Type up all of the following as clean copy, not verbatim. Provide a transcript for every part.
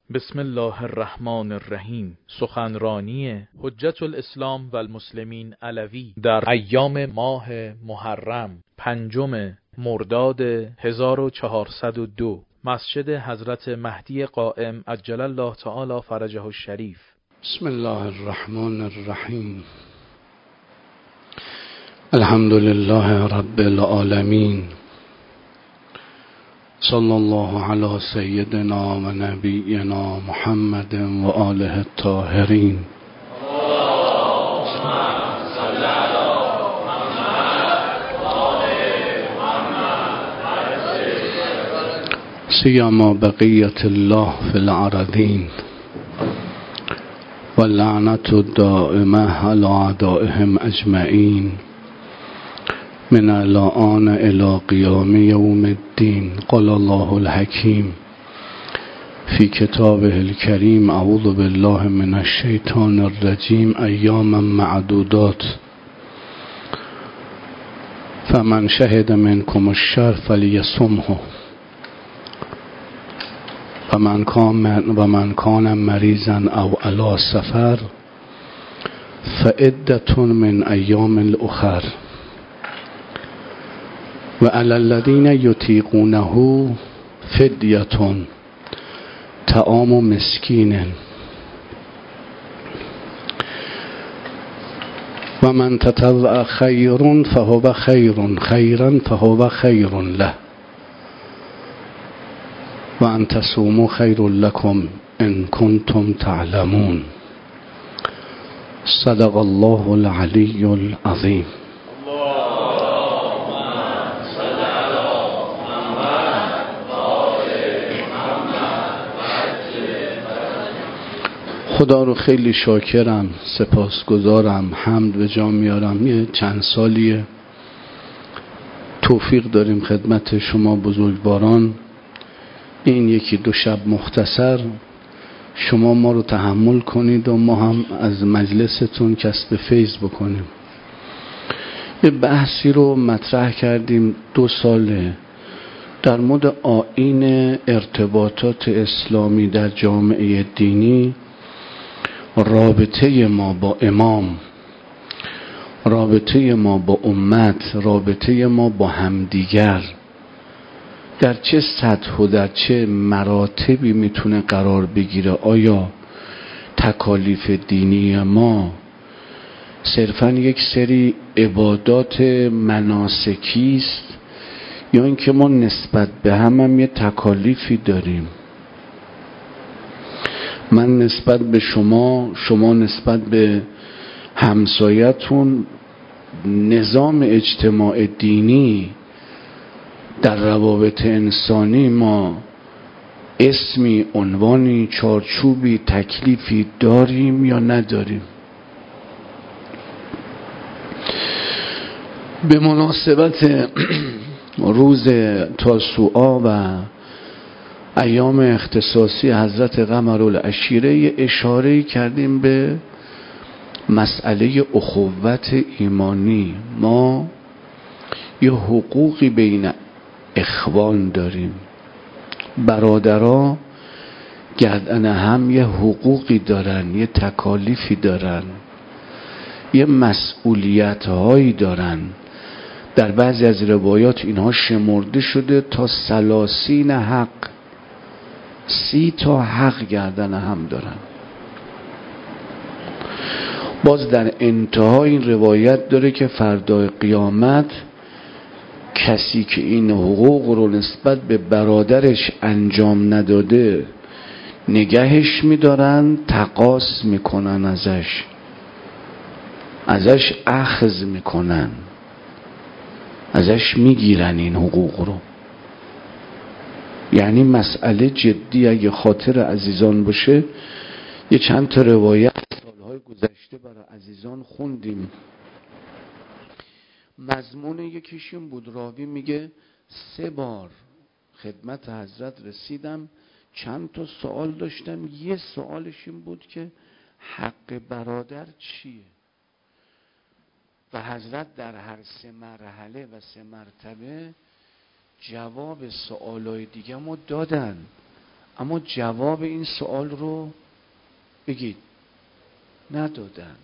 بسم الله الرحمن الرحیم. سخنرانی حجت الاسلام و المسلمین علوی در ایام ماه محرم 5 مرداد 1402 مسجد حضرت مهدی قائم عجل الله تعالی فرجه الشریف. بسم الله الرحمن الرحیم. الحمد لله رب العالمین، صلی الله علی سیدنا و نبینا محمد و آله الطاهرین. سیما بقیت الله فی الارضین و لعنت الدائمه علی اعدائهم اجمعین من الآن إلى قيام يوم الدين. قال الله الحكيم في كتابه الكريم: أعوذ بالله من الشيطان الرجيم. أياما معدودات فمن شهد منكم الشهر فليصمه ومن كان مريضا أو على سفر فعدة من أيام أخر وعلى الذين يطيقونه فدية طعام مسكين ومن تطوع خيرا فهو خير له وأن تصوموا خير لكم إن كنتم تعلمون. صدق الله العلي العظيم. خدا رو خیلی شاکرم، سپاسگزارم، حمد به جا میارم. یه چند سالیه توفیق داریم خدمت شما بزرگواران. این 1-2 شب مختصر شما ما رو تحمل کنید و ما هم از مجلستون کسب فیض بکنیم. یه بحثی رو مطرح کردیم 2 ساله در مورد آیین ارتباطات اسلامی در جامعه دینی، رابطه ما با امام، رابطه ما با امت، رابطه ما با همدیگر در چه سطح و در چه مراتبی میتونه قرار بگیره. آیا تکالیف دینی ما صرفاً یک سری عبادات مناسکی است یا اینکه ما نسبت به هم یه تکالیفی داریم؟ من نسبت به شما نسبت به همسایتون، نظام اجتماع دینی در روابط انسانی ما اسمی، عنوانی، چارچوبی، تکلیفی داریم یا نداریم؟ به مناسبت روز تاسوعا و ایام اختصاصی حضرت قمرالعشیره اشاره کردیم به مسئله اخوت ایمانی. ما یه حقوقی بین اخوان داریم، برادرها گردن هم یه حقوقی دارن، یه تکالیفی دارن، یه مسئولیت هایی دارن. در بعضی از روایات اینها شمرده شده تا 30 حق، 30 تا حق گردن هم دارن. باز در انتها این روایت داره که فردای قیامت کسی که این حقوق رو نسبت به برادرش انجام نداده نگهش میدارن، تقاص میکنن، ازش اخذ میکنن، ازش میگیرن این حقوق رو. یعنی مسئله جدی. اگه خاطر عزیزان باشه یه چند تا روایت سالهای گذشته برای عزیزان خوندیم. مضمون یکیش این بود، راوی میگه 3 بار خدمت حضرت رسیدم، چند تا سوال داشتم. یه سوالش این بود که حق برادر چیه؟ و حضرت در هر 3 مرحله و 3 مرتبه جواب سوالای دیگه ما دادن، اما جواب این سوال رو بگید ندادن.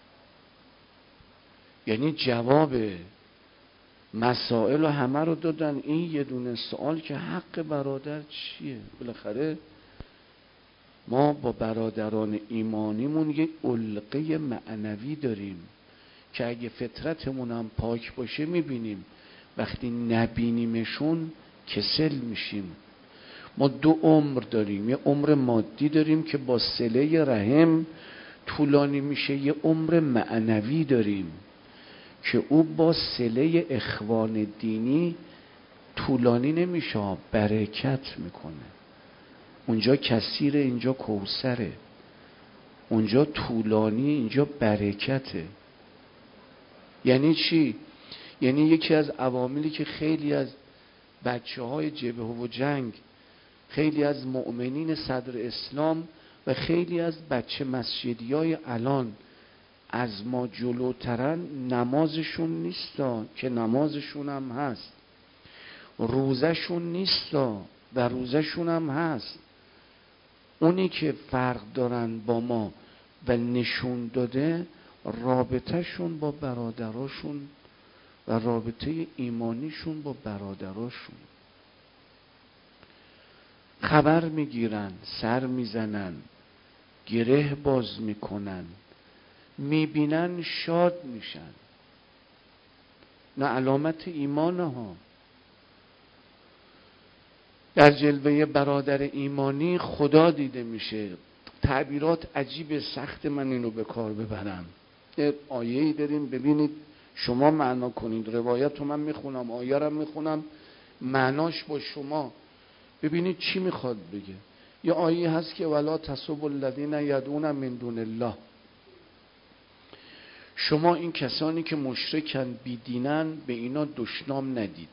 یعنی جواب مسائل و همه رو دادن، این یه دونه سوال که حق برادر چیه. بالاخره ما با برادران ایمانیمون یه علقه معنوی داریم که اگه فطرتمون هم پاک باشه میبینیم، وقتی نبینیمشون کسل میشیم. ما 2 عمر داریم، یه عمر مادی داریم که با صله رحم طولانی میشه، یه عمر معنوی داریم که او با صله اخوان دینی طولانی نمیشه، برکت میکنه. اونجا کثیره، اینجا کوثره، اونجا طولانی، اینجا برکته. یعنی چی؟ یعنی یکی از عواملی که خیلی از بچه‌های جبهه و جنگ، خیلی از مؤمنین صدر اسلام و خیلی از بچه مسجدیای الان از ما جلوترن، نمازشون نیستا که نمازشون هم هست، روزشون نیستا و روزشون هم هست. اونی که فرق دارن با ما و نشون داده رابطهشون با برادراشون و رابطه ایمانیشون با برادراشون. خبر میگیرن، سر میزنن، گره باز میکنن، میبینن شاد میشن. نه علامت ایمانه ها. در جلوه برادر ایمانی خدا دیده میشه. تعبیرات عجیب، سخت من اینو به کار ببرم. یه آیه‌ای داریم، ببینید شما معنا کنید. روایت رو من میخونم، آیه رو میخونم، معناش با شما ببینید چی میخواد بگه. یه آیه هست که ولا تسبوا الذین یدعون من دون الله. شما این کسانی که مشرکن بیدینن به اینا دشنام ندید.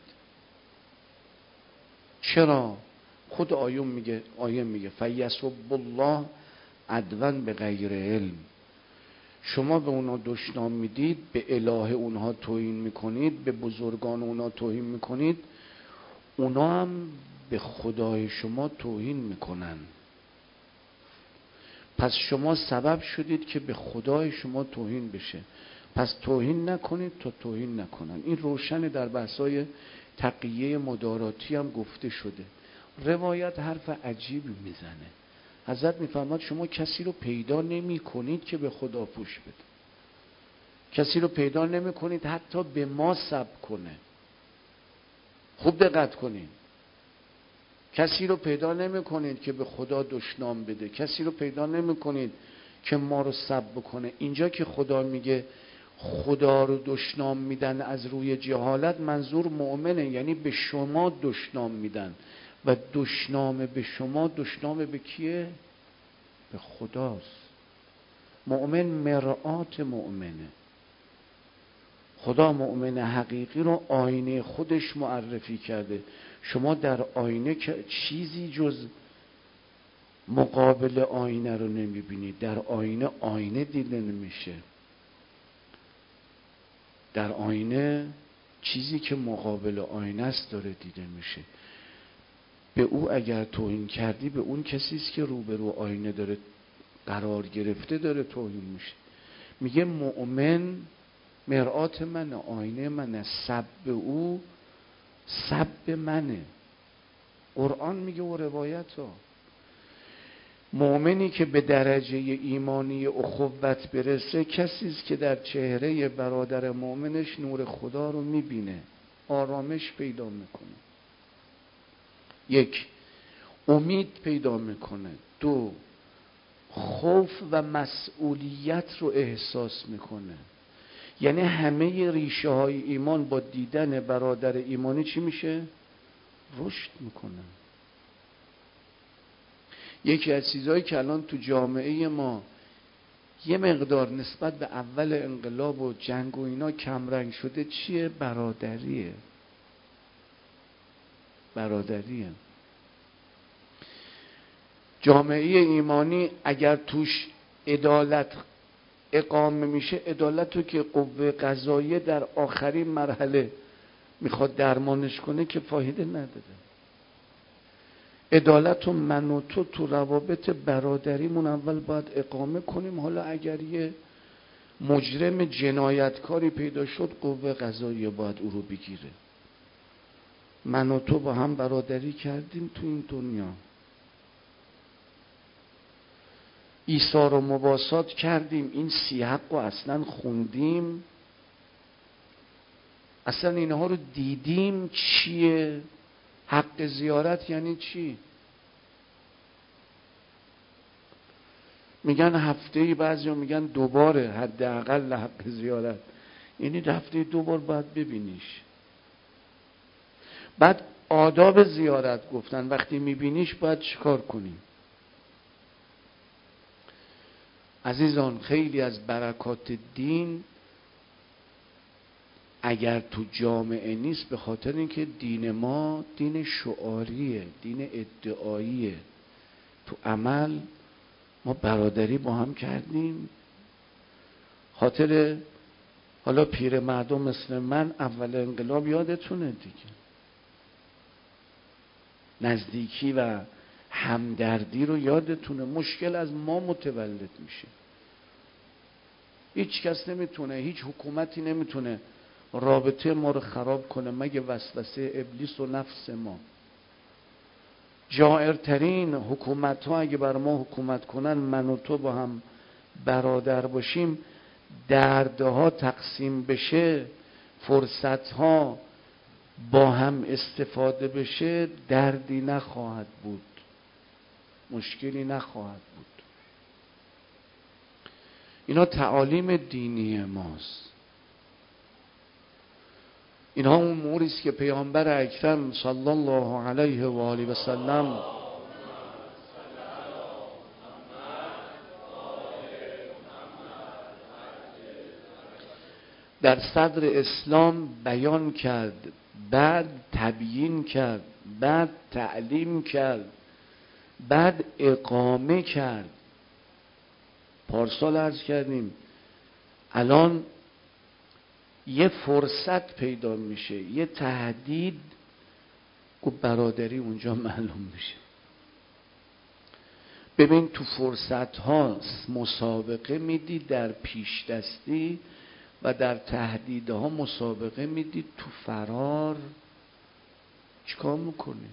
چرا؟ خود آیه میگه فیسب الله عدوا به غیر علم. شما به اونا دشنام میدید، به اله اونها توهین میکنید، به بزرگان اونا توهین میکنید، اونا هم به خدای شما توهین میکنن. پس شما سبب شدید که به خدای شما توهین بشه. پس توهین نکنید تا توهین نکنن. این روشن در بحثای تقیه مداراتی هم گفته شده. روایت حرف عجیبی میزنه. حضرت میفرماد شما کسی رو پیدا نمی کنید که به خدا پوش بده. کسی رو پیدا نمی کنید حتی به ما صبر کنه. خوب دقت کنید. کسی رو پیدا نمی کنید که به خدا دشنام بده. کسی رو پیدا نمی کنید که ما رو صبر بکنه. اینجا که خدا میگه خدا رو دشنام میدن از روی جهالت، منظور مؤمنه، یعنی به شما دشنام میدن. و دشنام به شما، دشنام به کیه؟ به خداست. مؤمن مرآت مؤمنه. خدا مؤمن حقیقی رو آینه خودش معرفی کرده. شما در آینه که چیزی جز مقابل آینه رو نمیبینید. در آینه دیده نمیشه. در آینه چیزی که مقابل آینه است داره دیده میشه. به او اگر توهین کردی، به اون کسیست که روبرو آینه داره قرار گرفته داره توهین میشه. میگه مؤمن مرآت منه، آینه منه، سب او سب منه. قرآن میگه و روایت ها. مؤمنی که به درجه ایمانی اخوت برسه کسیست که در چهره برادر مؤمنش نور خدا رو میبینه، آرامش پیدا میکنه. 1 امید پیدا میکنه. 2 خوف و مسئولیت رو احساس میکنه. یعنی همه ریشه های ایمان با دیدن برادر ایمانی چی میشه؟ رشد میکنه. یکی از چیزهایی که الان تو جامعه ما یه مقدار نسبت به اول انقلاب و جنگ و اینا کمرنگ شده چیه؟ برادریه. جامعه ایمانی اگر توش عدالت اقامه میشه، عدالت رو که قوه قضاییه در آخرین مرحله میخواد درمانش کنه که فایده نداره. عدالت و من و تو روابط برادریمون اول باید اقامه کنیم. حالا اگر یه مجرم جنایتکاری پیدا شد، قوه قضاییه باید او رو بگیره. من و تو با هم برادری کردیم تو این دنیا، ایثار و مباسات کردیم، این سیحق رو اصلا خوندیم، اصلا اینها رو دیدیم. چیه حق زیارت؟ یعنی چی؟ میگن هفته‌ای، بعضیا میگن 2 باره حداقل حق زیارت، یعنی هفته‌ای 2 بار باید ببینیش. بعد آداب زیارت گفتن، وقتی میبینیش باید چیکار کنیم؟ عزیزان خیلی از برکات دین اگر تو جامعه نیست، به خاطر اینکه دین ما دین شعاریه، دین ادعاییه. تو عمل ما برادری با هم کردیم. خاطر حالا پیر مردم مثل من اول انقلاب یادتونه دیگه، نزدیکی و همدردی رو یادتونه. مشکل از ما متولد میشه. هیچ کس نمیتونه، هیچ حکومتی نمیتونه رابطه ما رو خراب کنه مگه وسوسه ابلیس و نفس ما. جائرترین حکومت ها اگه بر ما حکومت کنن، من و تو با هم برادر باشیم، دردها تقسیم بشه، فرصت ها با هم استفاده بشه، دردی نخواهد بود، مشکلی نخواهد بود. اینا تعالیم دینی ماست. اینها اون اموری است که پیامبر اکرم صلی الله علیه و آله و سلم در صدر اسلام بیان کرد، بعد تبیین کرد، بعد تعلیم کرد، بعد اقامه کرد. پارسال عرض کردیم الان یه فرصت پیدا میشه، یه تهدید، که برادری اونجا معلوم میشه. ببین تو فرصت ها مسابقه میدی در پیش دستی و در تهدیدها مسابقه میدی تو فرار. چیکار میکنی؟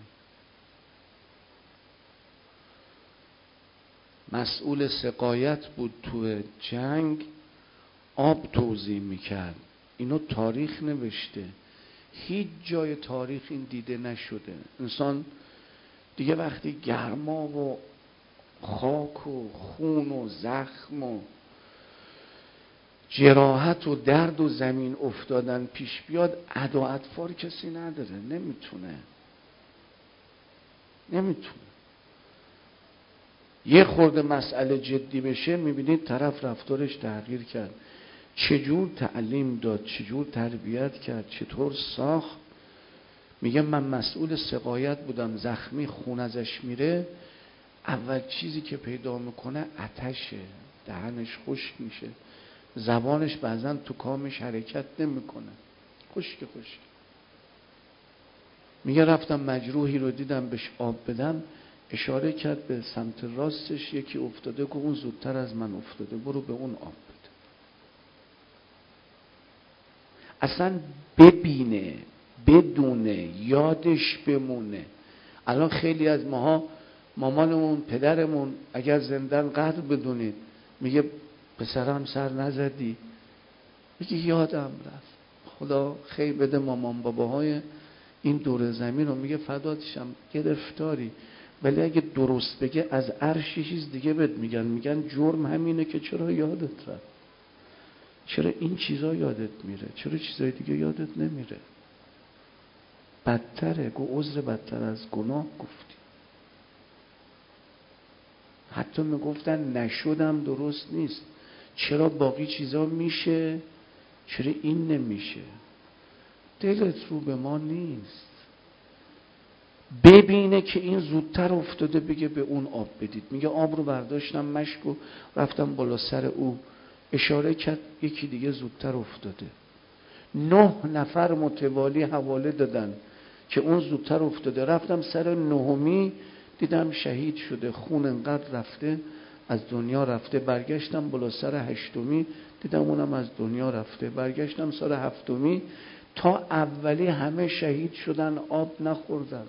مسئول سقایت بود تو جنگ، آب توزیع میکرد. اینو تاریخ نوشته، هیچ جای تاریخ این دیده نشده. انسان دیگه وقتی گرما و خاک و خون و زخم و جراحت و درد و زمین افتادن پیش بیاد، عد و اطفار کسی نداره، نمیتونه. یه خورده مسئله جدی بشه میبینید طرف رفتارش تغییر کرد، چجور تعلیم داد، چجور تربیت کرد، چطور ساخت. میگه من مسئول سقایت بودم، زخمی خون ازش میره، اول چیزی که پیدا میکنه آتشه، دهنش خشک میشه، زبانش بعضا تو کامش حرکت نمیکنه، خشک. میگه رفتم مجروحی رو دیدم بهش آب بدم، اشاره کرد به سمت راستش، یکی افتاده که اون زودتر از من افتاده، برو به اون آب بده. اصلا ببینه، بدونه، یادش بمونه. الان خیلی از ماها مامانمون، پدرمون اگر زندن قدر بدونید، میگه پسرم سر نزدی، میگه یادم رفت. خدا خیر بده مامان باباهای این دور زمین رو، میگه فداتشم گرفتاری، ولی اگه درست بگه از عرش چیز دیگه بهت میگن جرم همینه که چرا یادت رفت، چرا این چیزا یادت میره، چرا چیزای دیگه یادت نمیره. بدتره، گو عذر بدتر از گناه گفتی. حتی میگفتن نشدم درست نیست، چرا باقی چیزا میشه چرا این نمیشه؟ دلت رو به ما نیست. ببینه که این زودتر افتاده، بگه به اون آب بدید. میگه آب رو برداشتم مشک و رفتم بالا سر او، اشاره کرد یکی دیگه زودتر افتاده. 9 نفر متوالی حواله دادن که اون زودتر افتاده. رفتم سر 9می دیدم شهید شده، خون انقدر رفته از دنیا رفته. برگشتم بالا سر هشتمی، دیدم اونم از دنیا رفته. برگشتم سر هفتمی، تا اولی همه شهید شدن، آب نخوردن.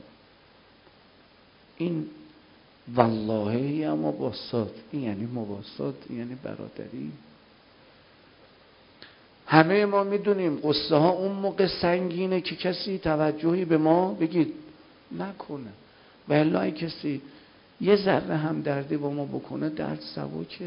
این والله اما مباسات، این یعنی مباسات، این یعنی برادری. همه ما میدونیم قصه ها اون موقع سنگینه که کسی توجهی به ما بگید نکنه، و الا کسی یه ذره هم دردی با ما بکنه درد سبکه،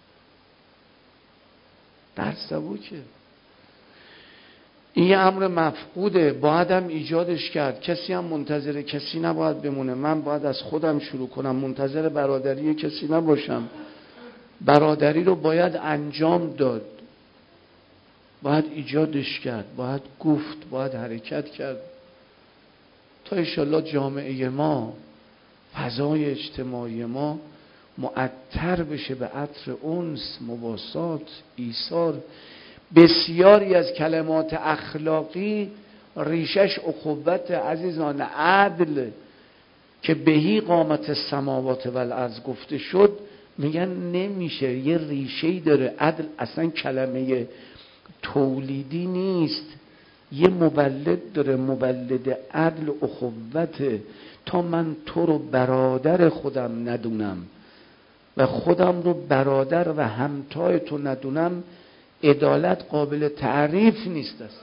درد سبکه. این یه امر مفقوده، باید هم ایجادش کرد. کسی هم منتظر کسی نباید بمونه. من باید از خودم شروع کنم، منتظر برادری کسی نباشم. برادری رو باید انجام داد، باید ایجادش کرد، باید گفت، باید حرکت کرد تا انشالله جامعه ما، فضای اجتماعی ما معطر بشه به عطر انس، مباسات، ایثار. بسیاری از کلمات اخلاقی ریشش اخوت عزیزان، عدل که بهی قامت السماوات و الارض گفته شد، میگن نمیشه، یه ریشه‌ای داره. عدل اصلا کلمه تولیدی نیست، یه مولد داره، مولد عدل اخوته. تا من تو رو برادر خودم ندونم و خودم رو برادر و همتای تو ندونم، عدالت قابل تعریف نیست است.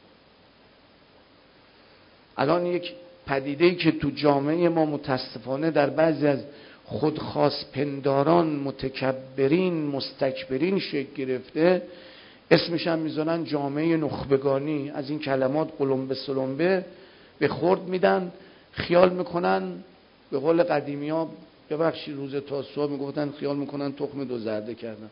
الان یک پدیده‌ای که تو جامعه ما متاسفانه در بعضی از خودخواس پنداران، متکبرین، مستکبرین شکل گرفته، اسمش هم میذارن جامعه نخبگانی. از این کلمات قلمبه سلمبه به خورد میدن، خیال میکنن، به قول قدیمی ها ببخشید روز تاسوعا میگفتن خیال میکنن تخم دو زرده کردن.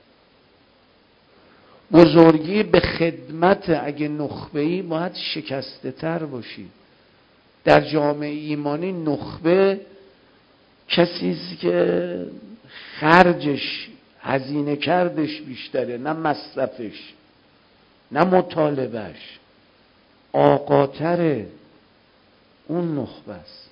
بزرگی به خدمت، اگه نخبه‌ای باید شکسته تر باشی. در جامعه ایمانی نخبه کسیست که خرجش، هزینه کردش بیشتره، نه مصرفش، نه مطالبش. آقاتره، اون نخبه است.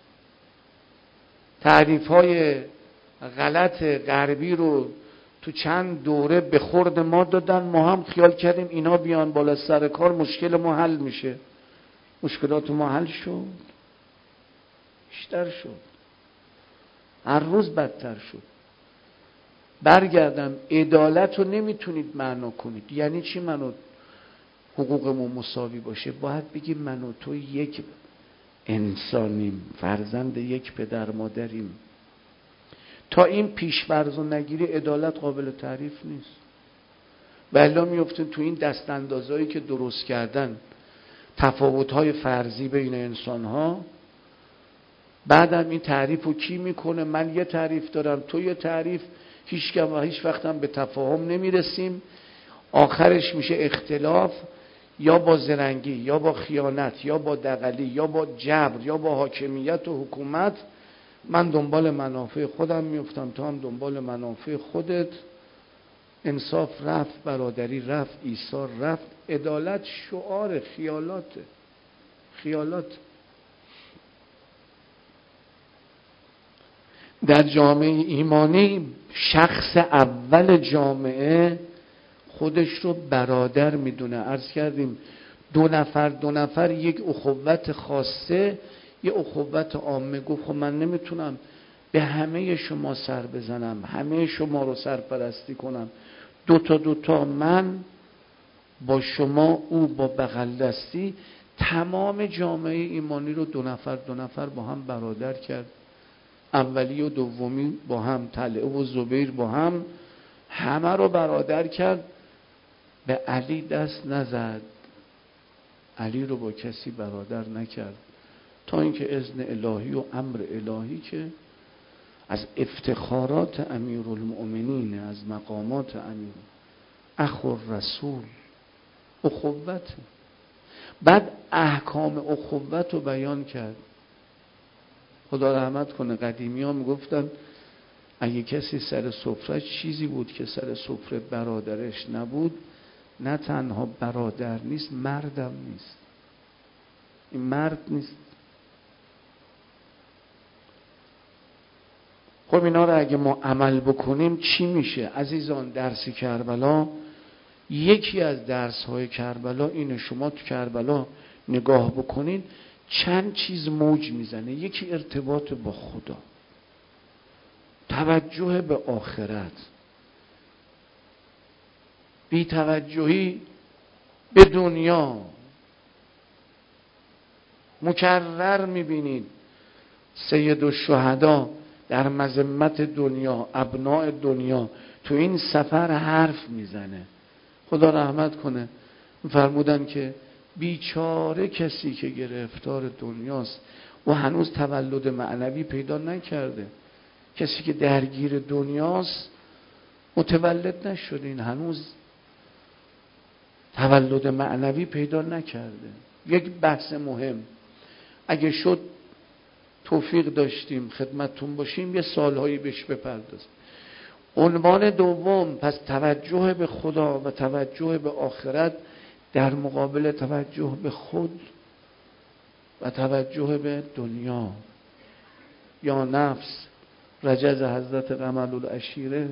تعریف های غلط غربی رو تو چند دوره به خورد ما دادن، ما هم خیال کردیم اینا بیان بالا سر کار مشکل ما حل میشه. مشکلات ما حل شد، بیشتر شد، هر روز بدتر شد. برگردم، عدالت رو نمیتونید معنا کنید. یعنی چی منو حقوقمون مساوی باشه؟ باید بگیم من و تو یک انسانیم، فرزند یک پدر مادریم. تا این پیش‌فرض رو نگیری عدالت قابل تعریف نیست. بلا میفتن تو این دست اندازایی که درست کردن، تفاوت‌های فرضی بین انسان‌ها. بعدم این تعریف رو کی میکنه؟ من یه تعریف دارم، تو یه تعریف، هیچ وقت هم به تفاهم نمیرسیم. آخرش میشه اختلاف، یا با زرنگی، یا با خیانت، یا با دغلی، یا با جبر، یا با حاکمیت و حکومت. من دنبال منافع خودم میفتم، تو هم دنبال منافع خودت. انصاف رفت، برادری رفت، ایثار رفت. عدالت شعار خیالاته، خیالات. در جامعه ایمانی شخص اول جامعه خودش رو برادر میدونه. عرض کردیم دو نفر یک اخوت خاصه، یه اخوت عامه. گفت خب من نمیتونم به همه شما سر بزنم، همه شما رو سرپرستی کنم. دو تا من با شما، او با بغل دستی، تمام جامعه ایمانی رو دو نفر با هم برادر کرد. اولی و دومی با هم، طلحه و زبیر با هم، همه رو برادر کرد. به علی دست نزد، علی رو با کسی برادر نکرد، تا اینکه اذن الهی و امر الهی که از افتخارات امیرالمؤمنین، از مقامات امیر اخو رسول، اخوت. بعد احکام اخوت رو بیان کرد. خدا رحمت کنه، قدیمی ها میگفتن اگه کسی سر سفره چیزی بود که سر سفره برادرش نبود، نه تنها برادر نیست، مردم نیست. این مرد نیست. خب اینا رو اگه ما عمل بکنیم چی میشه؟ عزیزان درس کربلا، یکی از درس‌های کربلا اینه، شما تو کربلا نگاه بکنین چند چیز موج میزنه. یکی ارتباط با خدا، توجه به آخرت، بی توجهی به دنیا. مکرر میبینید سید الشهدا در مذمت دنیا، ابناء دنیا تو این سفر حرف میزنه. خدا رحمت کنه، فرمودن که بیچاره کسی که گرفتار دنیاست و هنوز تولد معنوی پیدا نکرده. کسی که درگیر دنیاست متولد نشده، این هنوز تولد معنوی پیدا نکرده. یک بحث مهم اگه شد توفیق داشتیم خدمتتون باشیم یه سالهایی بهش بپردازیم. عنوان دوم، پس توجه به خدا و توجه به آخرت در مقابل توجه به خود و توجه به دنیا. یا نفس، رجز حضرت قمر العشیره،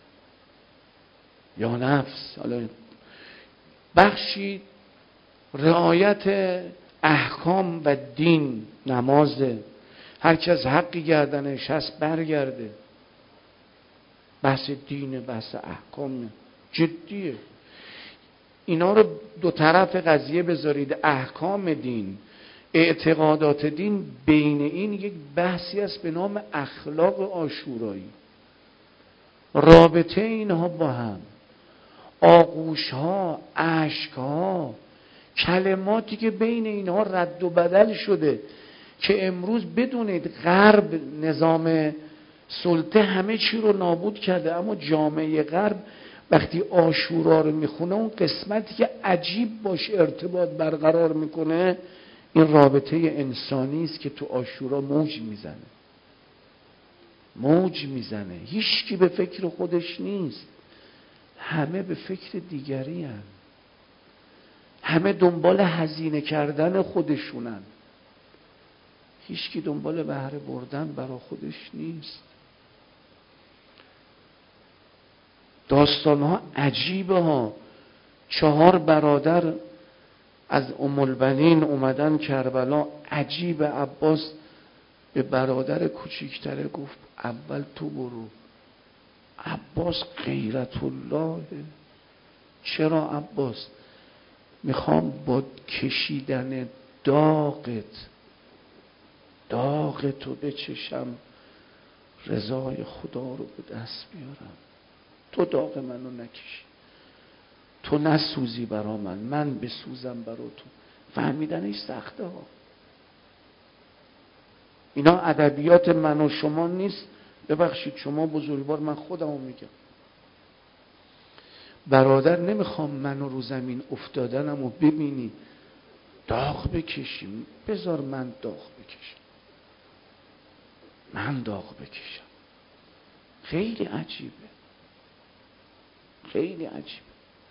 یا نفس. حالا بخشی رعایت احکام و دین، نمازه، هر کی از حقی گردنش هست برگرده. بحث دینه، بحث احکام جدیه. اینا رو دو طرف قضیه بذارید، احکام دین، اعتقادات دین، بین این یک بحثی است به نام اخلاق عاشورایی. رابطه اینها با هم، آغوش ها، اشک ها، کلماتی که بین اینها رد و بدل شده که امروز بدونید غرب نظام سلطه همه چی رو نابود کرده، اما جامعه غرب وقتی عاشورا رو میخونه اون قسمتی که عجیب باش ارتباط برقرار میکنه این رابطه انسانی است که تو عاشورا موج میزنه. هیچ کی به فکر خودش نیست، همه به فکر دیگری هن. همه دنبال هزینه کردن خودشونن، هیچ کی دنبال بهره بردن برا خودش نیست. داستان ها عجیبه ها. 4 برادر از ام البنین اومدن کربلا. عجیب، عباس به برادر کوچیکتره گفت اول تو برو. عباس غیرت الله. چرا عباس؟ میخوام با کشیدن داغتو بچشم رضای خدا رو به دست بیارم. تو داغ منو نکشی، تو نسوزی برا من بسوزم برا تو. فهمیدنش سخته ها. اینا ادبیات من و شما نیست. ببخشید شما بزرگوار، من خودمو میگم. برادر نمیخوام منو رو زمین افتادنمو ببینی داغ بکشیم، بذار من داغ بکشم. خیلی عجیبه، خیلی عجیبه.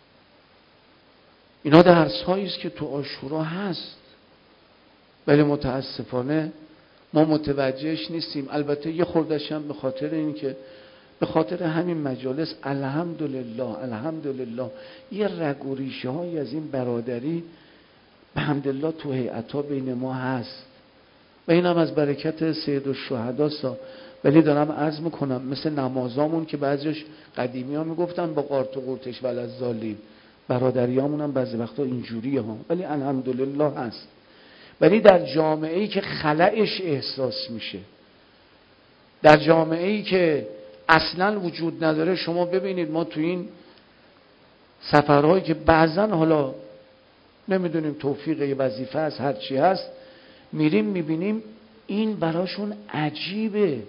اینا درس هایی است که تو عاشورا هست، ولی متاسفانه ما متوجهش نیستیم. البته یه خوردش هم به خاطر این که به خاطر همین مجالس الحمدلله یه رگ و ریشه هایی از این برادری به حمدالله تو هیئت‌ها بین ما هست و این هم از برکت سید الشهداست. ولی دارم عرض میکنم مثل نمازامون که بعضیش قدیمی ها میگفتن با قارت و قورتش وللضالین، برادریامون هم بعضی وقتا اینجوریه ها، ولی الحمدلله هست. ولی در جامعه‌ای که خلأش احساس میشه، در جامعه‌ای که اصلا وجود نداره، شما ببینید ما تو این سفرهایی که بعضن حالا نمیدونیم توفیق وظیفه است هرچی هست میریم میبینیم این براشون عجیبه.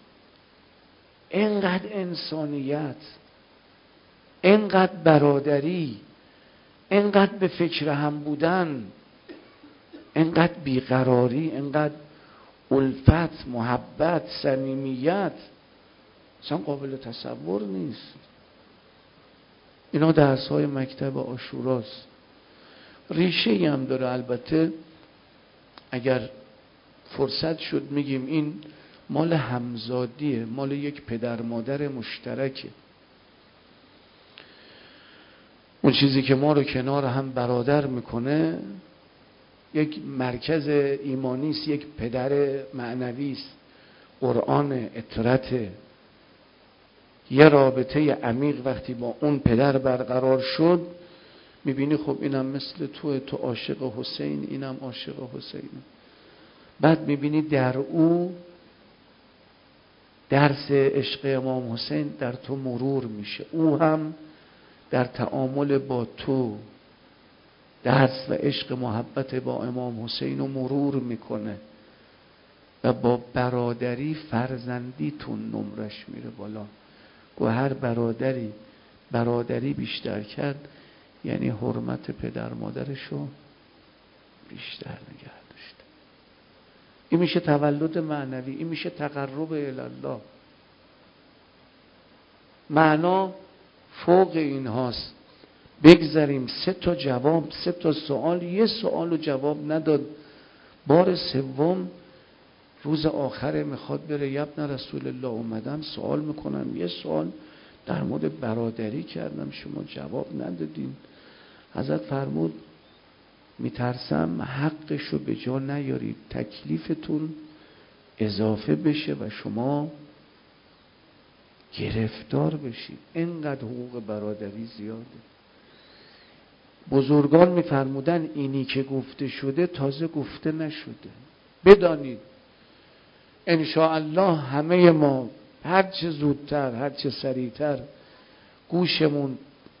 اینقدر انسانیت، اینقدر برادری، اینقدر به فکر هم بودن، اینقدر بیقراری، اینقدر الفت، محبت، صمیمیت، اصلا قابل تصور نیست. اینا درس‌های مکتب عاشوراست. ریشه‌ای هم داره. البته اگر فرصت شد میگیم این مال همزادیه، مال یک پدر مادر مشترکه. اون چیزی که ما رو کنار هم برادر میکنه یک مرکز ایمانی است، یک پدر معنوی است، قرآن، اطرت. یه رابطه عمیق وقتی با اون پدر برقرار شد، میبینی خب اینم مثل تو عاشق حسین، اینم عاشق حسین. بعد میبینی در او درس عشق امام حسین در تو مرور میشه، او هم در تعامل با تو درس و عشق محبت با امام حسین رو مرور میکنه و با برادری فرزندیتون نمرش میره بالا. و هر برادری بیشتر کرد یعنی حرمت پدر مادرشو بیشتر نگه داشت. این میشه تولد معنوی، این میشه تقرب الی. معنا فوق این هاست. بگذاریم 3 تا جواب، 3 تا سوال، یه سوال رو جواب نداد، بار سوم روز آخره میخواد بره، یبن رسول الله اومدم سوال میکنم، یه سوال در مورد برادری کردم شما جواب ندادین. حضرت فرمود میترسم حقشو به جا نیارید، تکلیفتون اضافه بشه و شما گرفتار بشید. اینقدر حقوق برادری زیاده. بزرگان میفرمودن اینی که گفته شده تازه گفته نشده. بدانید ان شاء الله همه ما هر چه زودتر، هر چه سریعتر گوشمون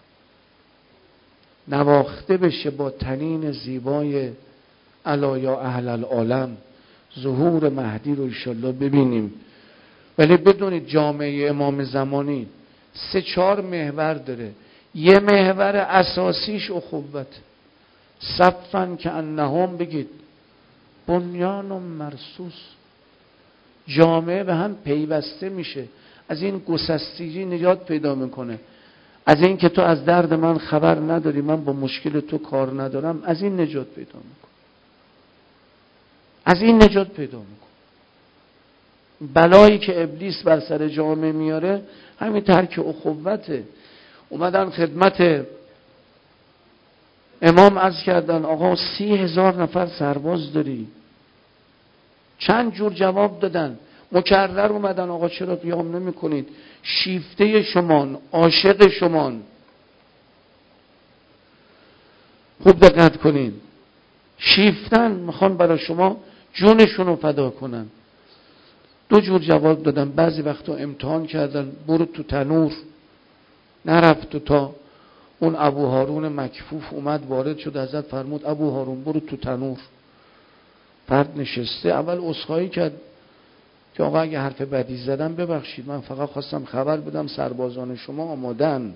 نواخته بشه با طنین زیبای الا یا اهل العالم، ظهور مهدی رو انشالله ببینیم. ولی بدونید جامعه امام زمانی 3-4 محور داره. یه محور اساسیش اخوت، صفن که انهم بگید بنیان مرصوص، جامعه به هم پیوسته میشه. از این گسستگی نجات پیدا میکنه، از این که تو از درد من خبر نداری، من با مشکل تو کار ندارم، از این نجات پیدا میکنه، از این نجات پیدا میکنه. بلایی که ابلیس بر سر جامعه میاره همین ترک اخوته. اومدن خدمت امام عرض کردن آقا 30,000 نفر سرباز داری. چند جور جواب دادن. مکرر اومدن آقا چرا قیام نمی کنید؟ شیفته شمان، عاشق شمان. خوب دقت کنید، شیفتن میخوان برای شما جونشون رو فدا کنن. 2 جور جواب دادن. بعضی وقتا امتحان کردن برو تو تنور، نرفت تا اون ابو هارون مکفوف اومد وارد شد، حضرت فرمود ابو هارون برو تو تنور. فرد نشسته، اول عذرخواهی کرد که آقا اگه حرف بدی زدم ببخشید، من فقط خواستم خبر بدم سربازان شما آمادن.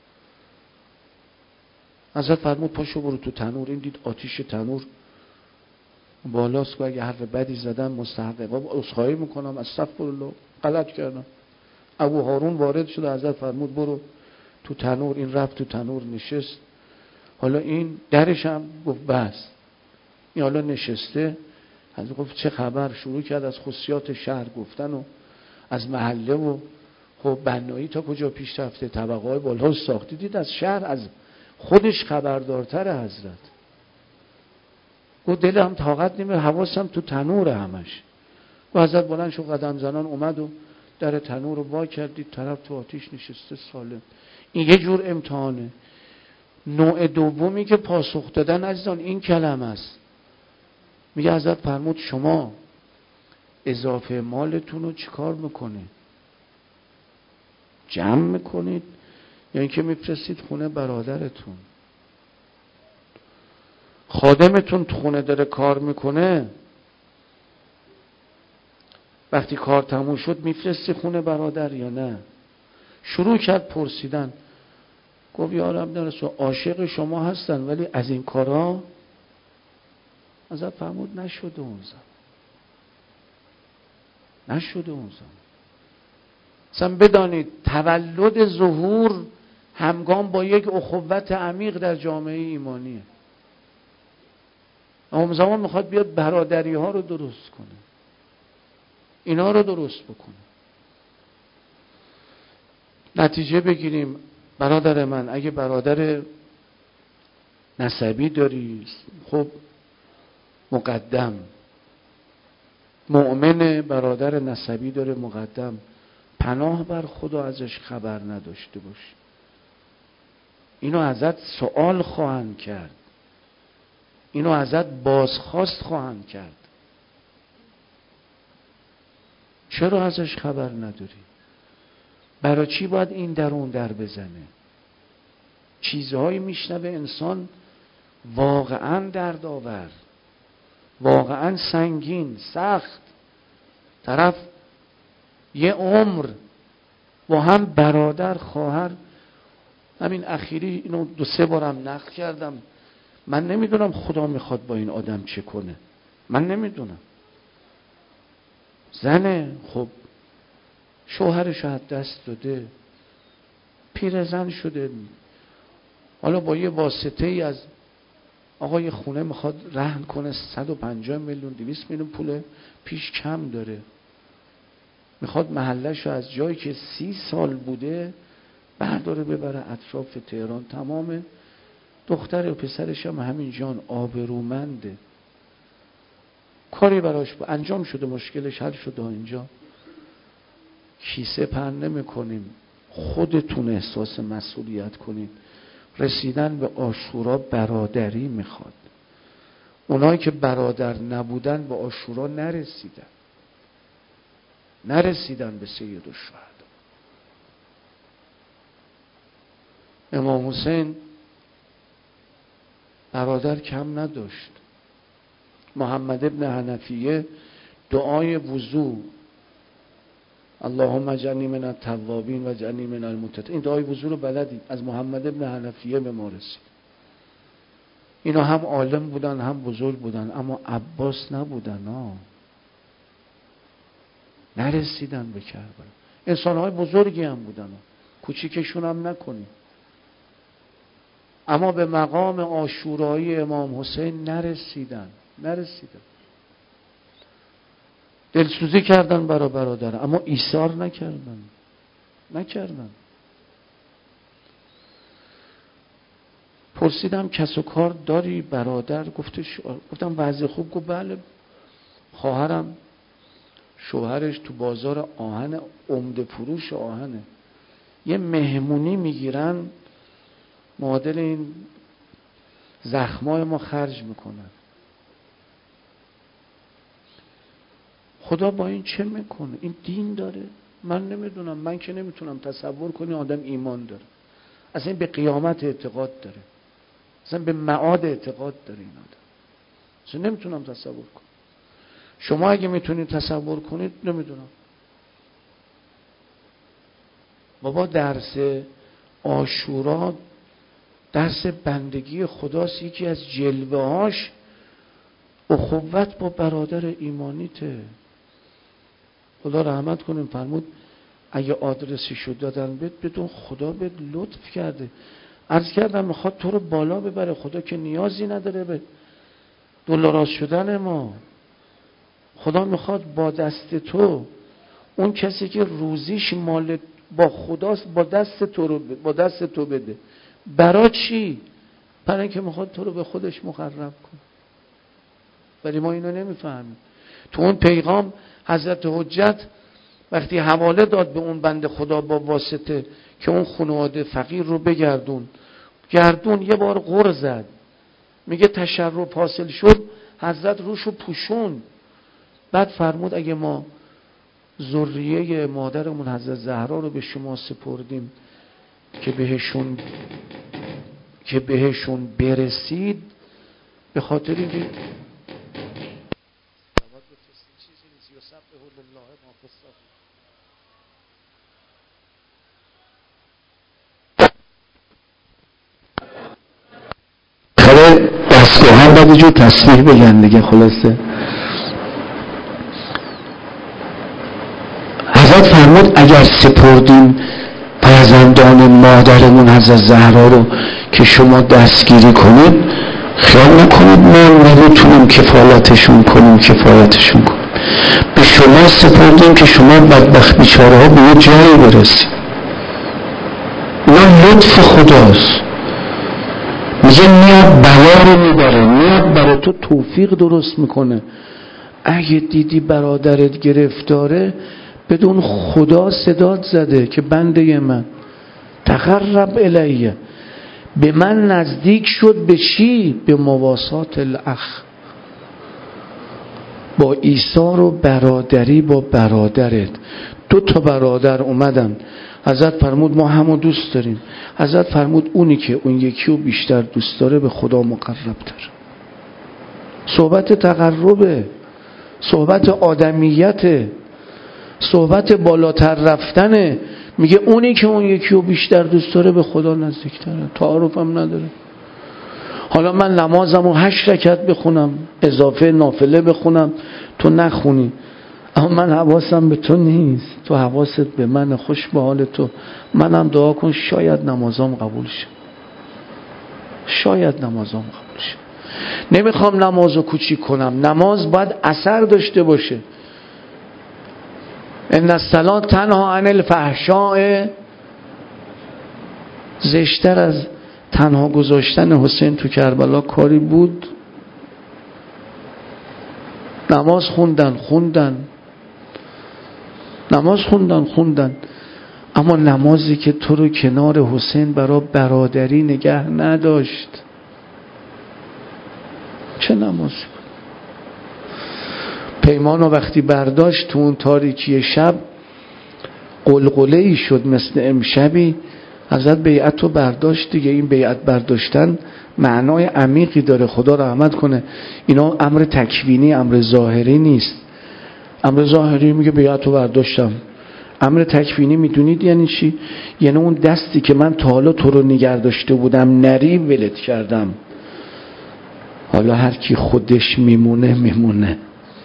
حضرت فرمود پاشو برو تو تنور. این دید آتیش تنور بالاست که اگه حرف بدی زدم مستحقه، عذرخواهی میکنم استغفرالله غلط کردم. ابو هارون وارد شد، حضرت فرمود برو تو تنور. این رفت تو تنور نشست. حالا این درش هم گفت بس. این حالا نشسته، حضرت گفت چه خبر؟ شروع کرد از خصوصیات شهر گفتن و از محله و خب بنایی تا کجا پیش رفته، طبقه‌های بالا ساختی. دید از شهر از خودش خبردارتر حضرت. گفت دلم طاقت نمیره، حواسم تو تنور همش. و حضرت بلند شد قدم زنان اومد و در تنور رو وا کرد، دید طرف تو آتیش نشسته سالم. این یه جور امتحانه. نوع دومی که پاسخ دادن عزیزان این کلمه است. میگه حضرت فرمود شما اضافه مالتون رو چیکار میکنید؟ جمع میکنید یا اینکه میفرستید خونه برادرتون؟ خادمتون تو خونه داره کار میکنه، وقتی کار تموم شد میفرستی خونه برادر یا نه؟ شروع کرد پرسیدن. گفت یا رب رسول عاشق شما هستن ولی از این کارا حضرت فرمود نشده اون زمان، نشده اون زمان. اصلا بدانید تولد ظهور همگام با یک اخوت عمیق در جامعه ایمانیه. امام زمان میخواد بیاد برادری ها رو درست کنه. اینا رو درست بکنیم. نتیجه بگیریم. برادر من، اگه برادر نسبی داری، خب مقدم. مؤمن برادر نسبی داره، مقدم. پناه بر خدا ازش خبر نداشته باش. اینو ازت سوال خواهند کرد، اینو ازت بازخواست خواهند کرد. چرا ازش خبر نداری؟ برای چی باید این در اون در بزنه؟ چیزهایی میشنوه انسان واقعا دردآور، واقعا سنگین، سخت. طرف یه عمر با هم برادر خواهر. همین اخیری اینو 2-3 بارم نقل کردم. من نمیدونم خدا میخواد با این آدم چه کنه، من نمیدونم. زنه، خب شوهرش از دست داده، پیرزن شده، حالا با یه واسطه ای از آقای خونه میخواد رهن کنه 150 میلیون 200 میلیون پول پیش کم داره، میخواد محلش رو از جایی که 30 سال بوده برداره ببره اطراف تهران. تمام دختر و پسرش هم همین جان آبرومنده. کاری براش انجام شده، مشکلش حل شده. اینجا کیسه پهن نمی کنیم. خودتون احساس مسئولیت کنید. رسیدن به عاشورا برادری میخواد. اونایی که برادر نبودن به عاشورا نرسیدن به سید الشهدا. امام حسین برادر کم نداشت. محمد ابن حنفیه دعای وضو، اللهم اجعلنی من التوابین و اجعلنی من المتطهرین، این دعای وضو رو بلدید، از محمد ابن حنفیه به ما رسید. اینا هم عالم بودن هم بزرگ بودن، اما عباس نبودن. نرسیدن به کربلا. انسان‌های بزرگی هم بودن، کوچیکشون هم نکنیم، اما به مقام عاشورایی امام حسین نرسیدن. دلسوزی کردن برای برادر، اما ایثار نکردن. پرسیدم کس و کار داری برادر؟ گفتم وضع خوب. گفت بله، خواهرم شوهرش تو بازار آهن، عمده فروش آهنه، یه مهمونی میگیرن معادل این زخمای ما خرج میکنن. خدا با این چه میکنه؟ این دین داره؟ من نمیدونم. من که نمیتونم تصور کنی آدم ایمان داره، اصلا به قیامت اعتقاد داره، اصلا به معاد اعتقاد داره این آدم. اصلا نمیتونم تصور کنم. شما اگه میتونید تصور کنید نمیدونم. بابا درس عاشورا درس بندگی خداست. یکی از جلوه‌هاش اخوت با برادر ایمانیته. خدا رحمت کنیم فرمود اگه آدرسشو دادن بدون خدا بهت لطف کرده. عرض کردم میخواد تو رو بالا ببره. خدا که نیازی نداره به دلاراز شدن ما. خدا میخواد با دست تو، اون کسی که روزیش مال با خداست، با دست تو بده. برای چی؟ برای اینکه میخواد تو رو به خودش مقرب کنه. ولی ما اینو نمیفهمیم. تو اون پیغام حضرت حجت وقتی حواله داد به اون بنده خدا با واسطه که اون خانواده فقیر رو بگردون، یه بار غر زد، میگه تشرف حاصل شد، حضرت روشو پوشون. بعد فرمود اگه ما ذریه مادرمون حضرت زهرا رو به شما سپردیم که بهشون برسید، به خاطر اینکه دستگاه هم باید یه جور تصریح بگن دیگه. خلاصه حضرت فرمود اگر سپردیم فرزندان مادرمون حضرت زهرا رو که شما دستگیری کنید، خیال نکنید ما نمیتونیم کفایتشون کنیم. به شما سپردیم که شما بدبخت بیچاره ها به یه جایی برسید. اینا لطف خداست. میگه میاد بلا رو میبره، میاد برای تو توفیق درست میکنه. اگه دیدی برادرت گرفتاره، بدون خدا صدات زده که بنده من تقرب الیه، به من نزدیک شد. به چی؟ به مواسات الاخ، با ایثار و برادری با برادرت. 2 برادر اومدن، حضرت فرمود ما همو دوست داریم. حضرت فرمود اونی که اون یکی رو بیشتر دوست داره به خدا مقرب‌تر. صحبت تقربه، صحبت آدمیته، صحبت بالاتر رفتنه. میگه اونی که اون یکی رو بیشتر دوست داره به خدا نزدیکتره. تعارف هم نداره. حالا من نمازم رو 8 رکعت بخونم، اضافه نافله بخونم، تو نخونی، اما من حواسم به تو نیست، تو حواست به من. خوش به حال تو. منم دعا کن شاید نمازام قبول شه، شاید نمازام قبول شه. نمیخوام نمازو کوچیک کنم. نماز باید اثر داشته باشه. ان الصلاة تنها عن الفحشاء، زشتر از تنها گذاشتن حسین تو کربلا کاری بود؟ نماز خوندن، نماز خوندن، اما نمازی که تو رو کنار حسین برای برادری نگه نداشت، چه نمازی؟ پیمانو وقتی برداشت تو اون تاریکی شب، قلقله‌ای شد مثل امشبی. حضرت بیعت رو برداشت دیگه. این بیعت برداشتن معنای عمیقی داره. خدا رحمت کنه. اینا امر تکوینی، امر ظاهری نیست. امر ظاهری میگه بیعت رو برداشتم. امر تکوینی میدونید یعنی چی؟ یعنی اون دستی که من تا حالا تو رو نگه داشته بودم نری، ولت کردم. حالا هر کی خودش میمونه.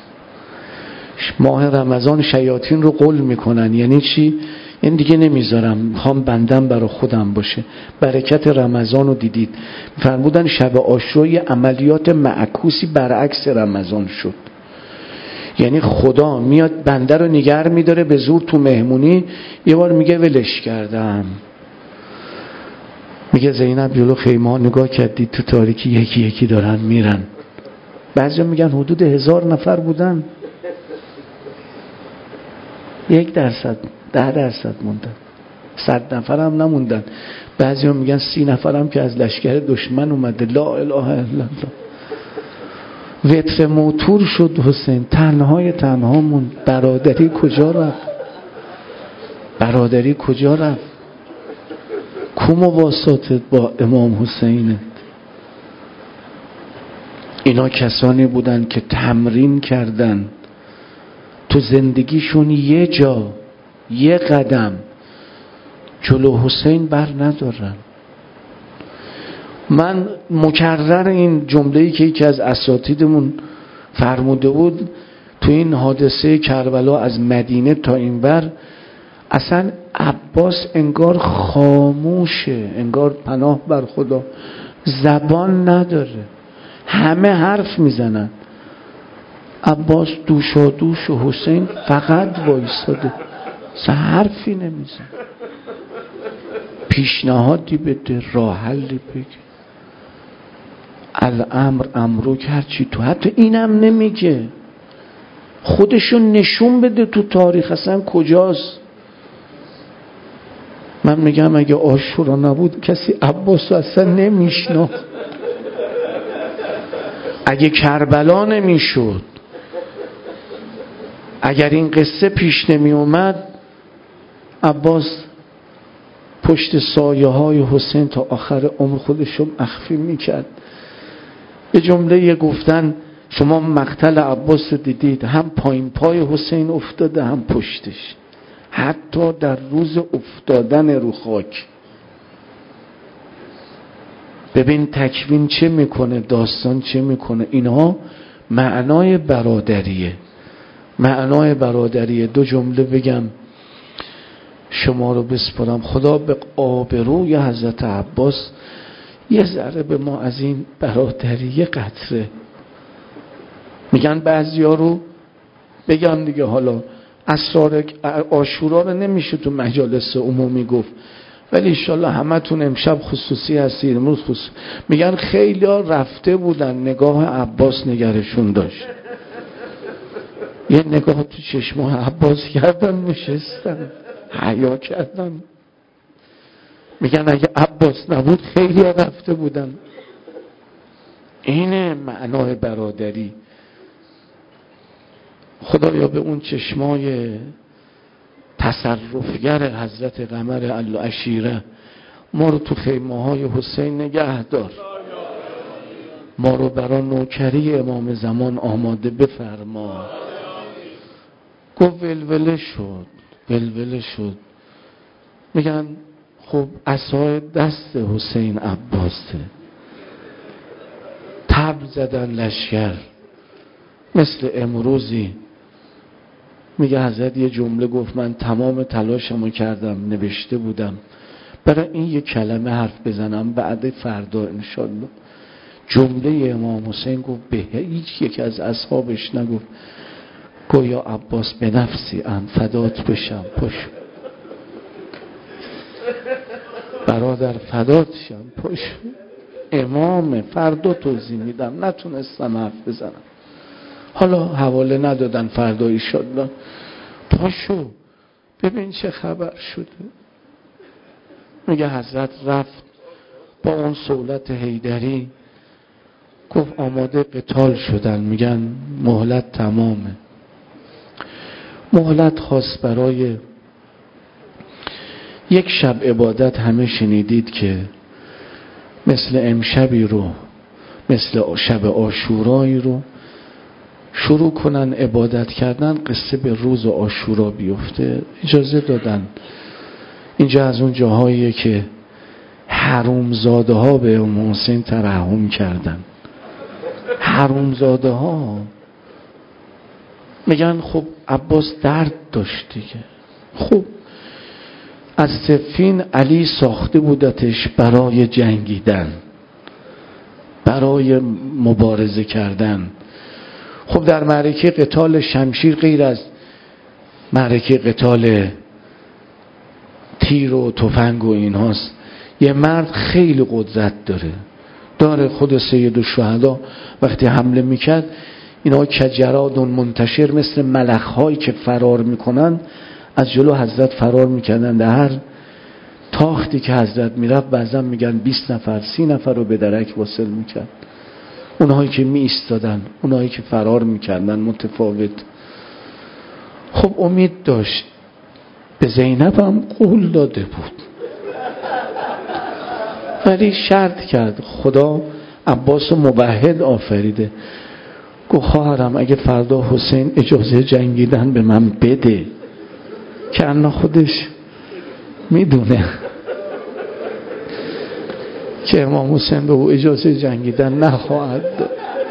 ماه رمضان شیاطین رو قل میکنن. یعنی چی؟ این دیگه نمیذارم، میخوام بندم برای خودم باشه. برکت رمضان رو دیدید. فرمودن شب عاشورا عملیات معکوسی برعکس رمضان شد. یعنی خدا میاد بنده رو نگه میداره به زور تو مهمونی، یه بار میگه ولش کردم. میگه زینب جلو خیمه ها نگاه کردید تو تاریکی یکی یکی دارن میرن. بعضی میگن حدود 1000 نفر بودن، 1%، 10% موندن، 100 نفر هم نموندن. بعضی میگن 30 نفر هم که از لشکر دشمن اومده. لا اله الا الله. وطر موتور شد حسین، تنها موند. برادری کجا رفت؟ کو مواساتت با امام حسینت؟ اینا کسانی بودن که تمرین کردن تو زندگیشون یه جا، یه قدم جلو حسین بر ندارن. من مکرر این جمله‌ای که یکی از اساتیدمون فرموده بود تو این حادثه کربلا، از مدینه تا این بر، اصلا عباس انگار خاموشه، انگار پناه بر خدا، زبان نداره، همه حرف میزنن. عباس دوشا دوش و حسین فقط وایساده، حرفی نمیزن، پیشنهادی بده، راه حلی بگه. الامر امرک، هرچی تو، حتی اینم نمیگه، خودشون نشون بده تو تاریخ اصلا کجاست. من میگم اگه عاشورا نبود کسی عباس رو اصلا نمیشناخت. اگه کربلا نمیشد، اگر این قصه پیش نمی اومد، عباس پشت سایه های حسین تا آخر عمر خودشو مخفی میکرد. به جمله گفتن شما مقتل عباس دیدید، هم پایین پای حسین افتاده هم پشتش، حتی در روز افتادن رو خاک. ببین تکوین چه میکنه، داستان چه میکنه. اینها معنای برادریه، معنای برادریه. 2 جمله بگم شما رو بسپارم. خدا به آبروی حضرت عباس یه ذره به ما از این برادری قطره. میگن بعضیا رو بگم دیگه. حالا اسرار عاشورا رو نمیشه تو مجالس عمومی گفت، ولی انشالله همتون امشب خصوصی هستید، امروز خصوصی. میگن خیلی ها رفته بودن، نگاه عباس نگرشون داشت، یه نگاه تو چشم عباس کردن، نشستن حیا کردن. میگن اگه عباس نبود خیلی ها رفته بودن. اینه معنای برادری. خدایا به اون چشمای تصرفگر حضرت قمر العشیره ما رو تو خیمه های حسین نگه دار، ما رو برای نوکری امام زمان آماده بفرما. گفت ولوله شد. میگن خب عصای دست حسین عباسه، تبر زدن لشکر مثل امروزی. میگه حضرت یه جمله گفت، من تمام تلاشمو کردم، نوشته بودم برای این یه کلمه حرف بزنم بعد فردا انشالله. جمله امام حسین گفت به هیچ یک از اصحابش نگفت، گویا عباس به نفسی فدات بشم، پشت برادر فدات شم، پشت امام فردا توضیح میدم. نتونستم حرف بزنم، حالا حواله ندادن، فردا ایشالله. پاشو ببین چه خبر شده. میگه حضرت رفت با اون صولت حیدری، گفت آماده قتال شدن. میگن مهلت تمامه. مهلت خواست برای یک شب عبادت. همه شنیدید که مثل امشبی رو، مثل شب عاشورایی رو شروع کنن عبادت کردن، قصه به روز عاشورا بیفته. اجازه دادن. اینجا از اون جاهاییه که حرومزاده ها به امام حسین ترحم کردن. حرومزاده ها میگن خب عباس درد داشت دیگه. خب از صفین علی ساخته بودتش برای جنگیدن، برای مبارزه کردن. خب در معرکه قتال شمشیر غیر از معرکه قتال تیر و تفنگ و اینهاست، یه مرد خیلی قدرت داره. خود سید الشهدا وقتی حمله میکرد، اینا کجراد منتشر مثل ملخ‌هایی که فرار میکنن از جلو حضرت فرار میکردن. در هر تاختی که حضرت میرفت بعضا میگن 20 نفر 30 نفر رو به درک واصل میکرد. اونهایی که می ایستادن، اونهایی که فرار میکردن متفاوت. خب امید داشت. به زینب هم قول داده بود، ولی شرط کرد. خدا عباس موحد آفریده. گفت خواهرم اگه فردا حسین اجازه جنگیدن به من بده، که انا خودش میدونه که امام حسین به او اجازه جنگیدن نخواهد داد.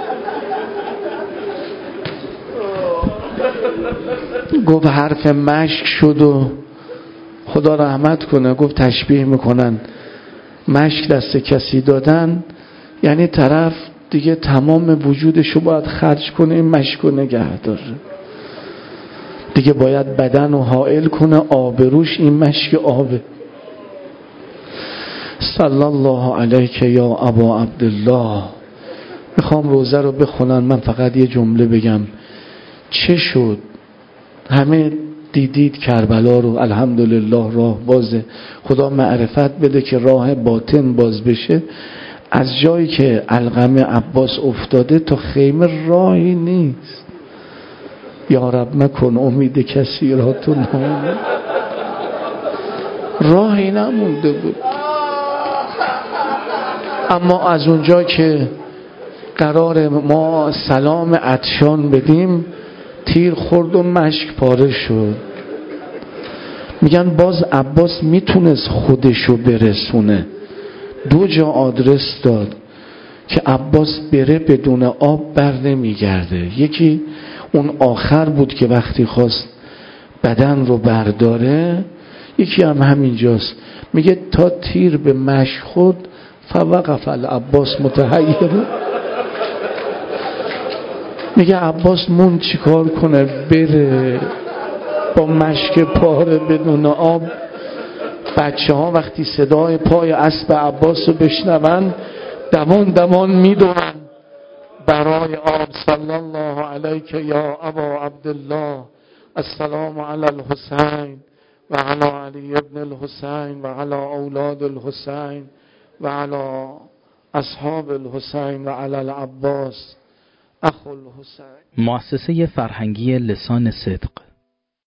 گفت حرف مشک شد و خدا رحمت کنه. گفت تشبیه میکنن مشک دست کسی دادن، یعنی طرف دیگه تمام وجودشو باید خرج کنه این مشکو نگه داره، دیگه باید بدن رو حائل کنه آبروش این مشک آبه. صلی الله علیک یا ابا عبدالله. میخوام روزه رو بخونن، من فقط یه جمله بگم. چه شد؟ همه دیدید کربلا رو، الحمدلله راه بازه. خدا معرفت بده که راه باطن باز بشه. از جایی که علقمه عباس افتاده تا خیمه راهی نیست. یا رب مکن امید کسی را تو نامید. راهی نمونده بود. اما از اونجا که قرار ما سلام عطشان بدیم، تیر خورد و مشک پاره شد. میگن باز عباس میتونست خودشو برسونه. 2 جا آدرس داد که عباس بره بدون آب بر نمیگرده. یکی اون آخر بود که وقتی خواست بدن رو برداره، یکی هم همینجاست. میگه تا تیر به مشک خود فوقف العباس متحیر. میگه عباس مون چیکار کنه؟ بره با مشک پاره بدون آب. بچه ها وقتی صدای پای اسب عباس رو بشنون دوان دوان میدونن برای آب. صلی الله علیک یا ابا عبدالله، السلام علی الحسین و علی علی ابن الحسین و علی اولاد الحسین و علی اصحاب الحسین و علی العباس اخو الحسین. مؤسسه فرهنگی لسان صدق